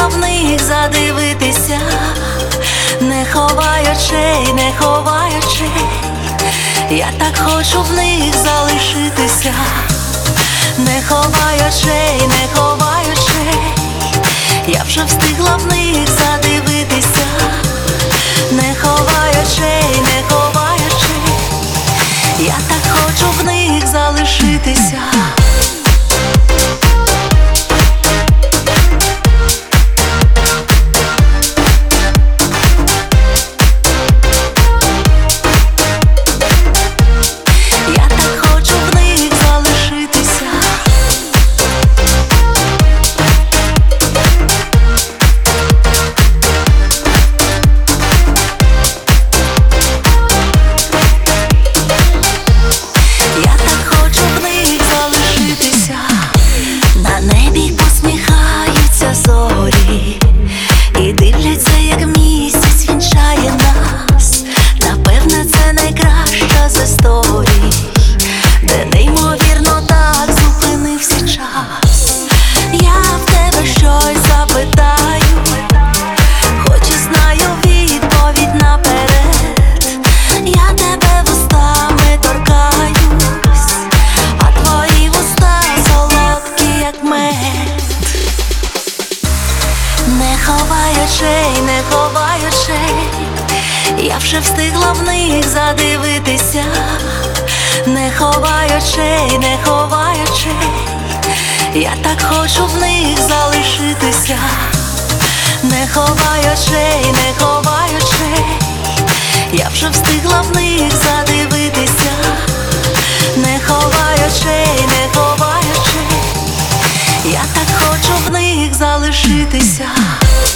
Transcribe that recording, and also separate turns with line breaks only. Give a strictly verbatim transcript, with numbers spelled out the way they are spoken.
встигла в них задивитися, не ховай очей, не ховай очей, я так хочу в них залишитися. Не ховай очей, не ховай очей, я вже встигла в них задивитися. Не ховай очей, не ховай очей, я так хочу в них залишитися. І дивляться, як місяць вінчає нас. Напевне, це найкраща з історій, де неймовірно так зупинився час. Я в тебе щось запитаю, хоч і знаю відповідь наперед. Я тебе вустами торкаюсь, а твої вуста солодкі, як мед. Не ховай очей, не ховай очей, я вже встигла в них задивитися. Не ховай очей, не ховай очей, я так хочу в них залишитися. Не ховай очей, не ховай очей, я вже встигла в них задивитися. Не ховай очей, не ховай очей, я так хочу в них залишитися.